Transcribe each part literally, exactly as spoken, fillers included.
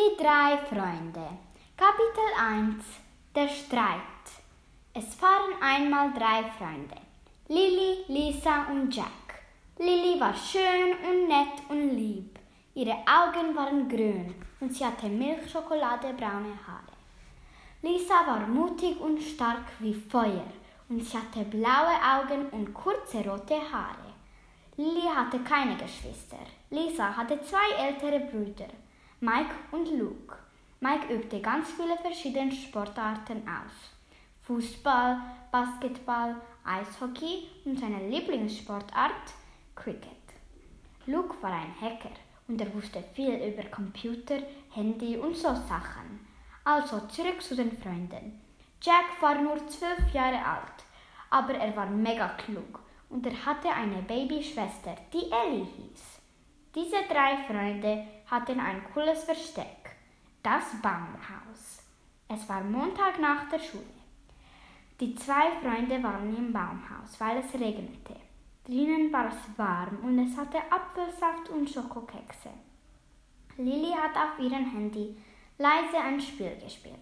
Die drei Freunde. Kapitel eins. Der Streit. Es waren einmal drei Freunde. Lilly, Lisa und Jack. Lilly war schön und nett und lieb. Ihre Augen waren grün und sie hatte milchschokoladebraune Haare. Lisa war mutig und stark wie Feuer und sie hatte blaue Augen und kurze rote Haare. Lilly hatte keine Geschwister. Lisa hatte zwei ältere Brüder, Mike und Luke. Mike übte ganz viele verschiedene Sportarten aus. Fußball, Basketball, Eishockey und seine Lieblingssportart Cricket. Luke war ein Hacker und er wusste viel über Computer, Handy und so Sachen. Also zurück zu den Freunden. Jack war nur zwölf Jahre alt, aber er war mega klug und er hatte eine Babyschwester, die Ellie hieß. Diese drei Freunde hatten ein cooles Versteck, das Baumhaus. Es war Montag nach der Schule. Die zwei Freunde waren im Baumhaus, weil es regnete. Drinnen war es warm und es hatte Apfelsaft und Schokokekse. Lilly hat auf ihrem Handy leise ein Spiel gespielt.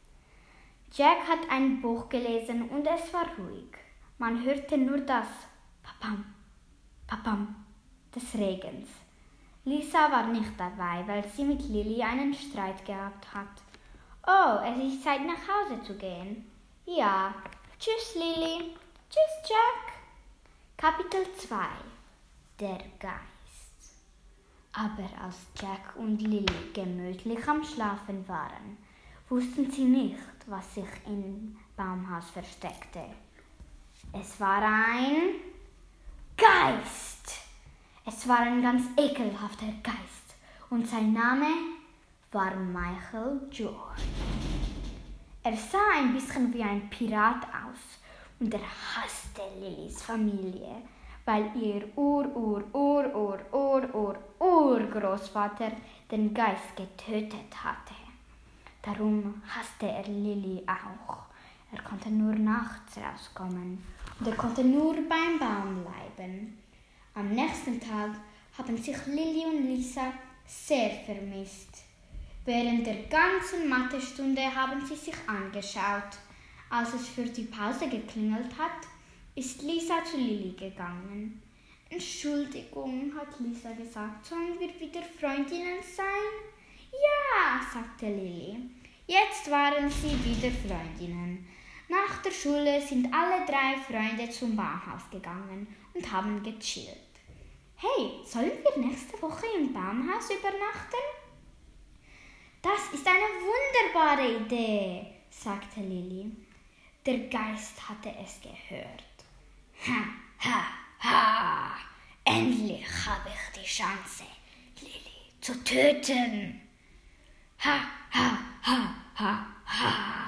Jack hat ein Buch gelesen und es war ruhig. Man hörte nur das Papam, Papam des Regens. Lisa war nicht dabei, weil sie mit Lilly einen Streit gehabt hat. Oh, es ist Zeit, nach Hause zu gehen. Ja, tschüss Lilly, tschüss Jack. Kapitel zwei. Der Geist. Aber als Jack und Lilly gemütlich am Schlafen waren, wussten sie nicht, was sich im Baumhaus versteckte. Es war ein Geist. Es war ein ganz ekelhafter Geist und sein Name war Michael Jordan. Er sah ein bisschen wie ein Pirat aus und er hasste Lillys Familie, weil ihr Ur-Ur-Ur-Ur-Ur-Ur-Urgroßvater den Geist getötet hatte. Darum hasste er Lilly auch. Er konnte nur nachts rauskommen und er konnte nur beim Baum bleiben. Am nächsten Tag haben sich Lilly und Lisa sehr vermisst. Während der ganzen Mathestunde haben sie sich angeschaut. Als es für die Pause geklingelt hat, ist Lisa zu Lilly gegangen. Entschuldigung, hat Lisa gesagt, sollen wir wieder Freundinnen sein? Ja, sagte Lilly. Jetzt waren sie wieder Freundinnen. Nach der Schule sind alle drei Freunde zum Baumhaus gegangen und haben gechillt. Hey, sollen wir nächste Woche im Baumhaus übernachten? Das ist eine wunderbare Idee, sagte Lilly. Der Geist hatte es gehört. Ha, ha, ha! Endlich habe ich die Chance, Lilly zu töten. Ha, ha, ha, ha, ha!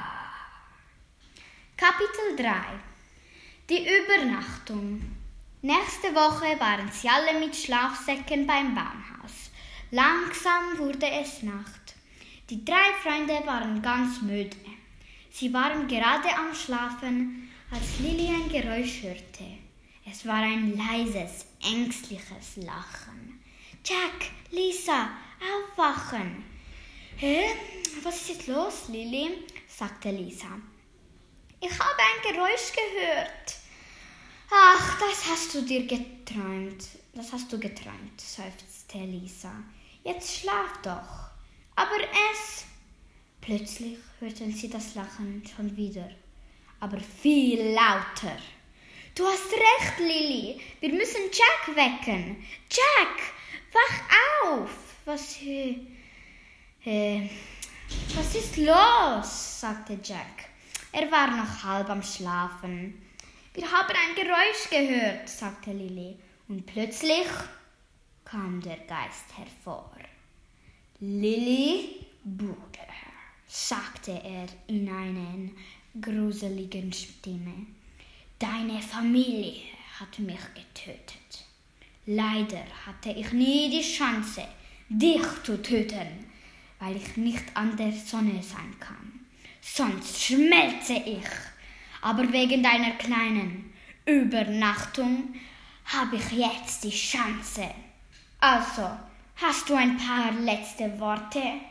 Kapitel drei. Die Übernachtung. Nächste Woche waren sie alle mit Schlafsäcken beim Baumhaus. Langsam wurde es Nacht. Die drei Freunde waren ganz müde. Sie waren gerade am Schlafen, als Lilly ein Geräusch hörte. Es war ein leises, ängstliches Lachen. Jack, Lisa, aufwachen! Hä? Was ist jetzt los, Lilly? Sagte Lisa. Ich habe ein Geräusch gehört. Ach, das hast du dir geträumt. Das hast du geträumt, seufzte Lisa. Jetzt schlaf doch. Aber es... Plötzlich hörten sie das Lachen schon wieder, aber viel lauter. Du hast recht, Lilly. Wir müssen Jack wecken. Jack, wach auf. Was... Äh, äh, was ist los? Sagte Jack. Er war noch halb am Schlafen. Wir haben ein Geräusch gehört, sagte Lilly. Und plötzlich kam der Geist hervor. Lilly, Bruder, sagte er in einer gruseligen Stimme. Deine Familie hat mich getötet. Leider hatte ich nie die Chance, dich zu töten, weil ich nicht an der Sonne sein kann. Sonst schmelze ich. Aber wegen deiner kleinen Übernachtung habe ich jetzt die Chance. Also, hast du ein paar letzte Worte?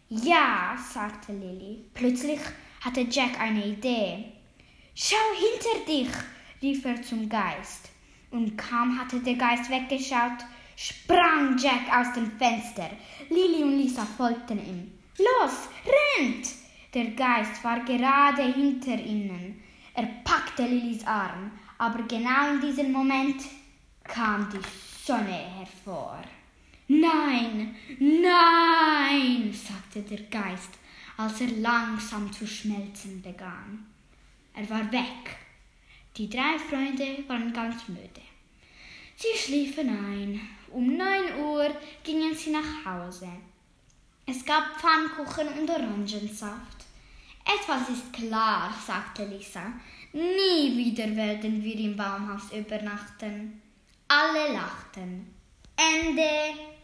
Ja, sagte Lilli. Plötzlich hatte Jack eine Idee. Schau hinter dich, rief er zum Geist. Und kaum hatte der Geist weggeschaut, sprang Jack aus dem Fenster. Lilli und Lisa folgten ihm. Los, rennt! Der Geist war gerade hinter ihnen. Er packte Lillis Arm, aber genau in diesem Moment kam die Sonne hervor. Nein, nein, sagte der Geist, als er langsam zu schmelzen begann. Er war weg. Die drei Freunde waren ganz müde. Sie schliefen ein. Um neun Uhr gingen sie nach Hause. Es gab Pfannkuchen und Orangensaft. Etwas ist klar, sagte Lisa. Nie wieder werden wir im Baumhaus übernachten. Alle lachten. Ende.